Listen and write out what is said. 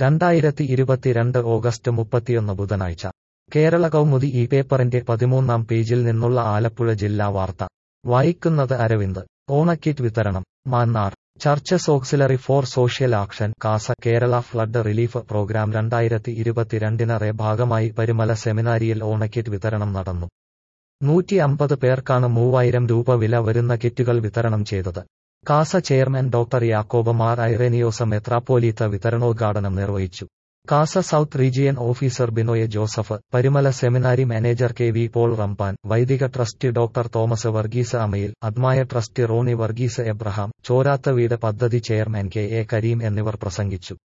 2022 August 31 ബുധനാഴ്ച കേരള കൗമുദി ഈ പേപ്പറിന്റെ 13-ാം പേജിൽ നിന്നുള്ള ആലപ്പുഴ ജില്ലാ വാർത്ത വായിക്കുന്നത് അരവിന്ദ്. ഓണക്കിറ്റ് വിതരണം Mannar. Churches auxiliary for social action CASA Kerala flood relief programme 2022 ഭാഗമായി പരിമല സെമിനാരിയിൽ ഓണക്കിറ്റ് വിതരണം നടന്നു. 150 പേർക്കാണ് 3000 രൂപ വില വരുന്ന കിറ്റുകൾ വിതരണം ചെയ്തത്. കാസ ചെയർമാൻ ഡോക്ടർ യാക്കോബ് മാർ ഐറേനിയോസ് മെത്രാപ്പോലീത്ത വിതരണോദ്ഘാടനം നിർവഹിച്ചു. CASA south region officer Binoy Joseph, Parumala seminary manager K V Paul Ramban, വൈദിക ട്രസ്റ്റി ഡോക്ടർ തോമസ് വർഗീസ് അമയിൽ, അദ്മായ ട്രസ്റ്റി റോണി വർഗീസ് എബ്രഹാം, ചോരാത്ത വീട് പദ്ധതി ചെയർമാൻ കെ എ കരീം എന്നിവർ പ്രസംഗിച്ചു.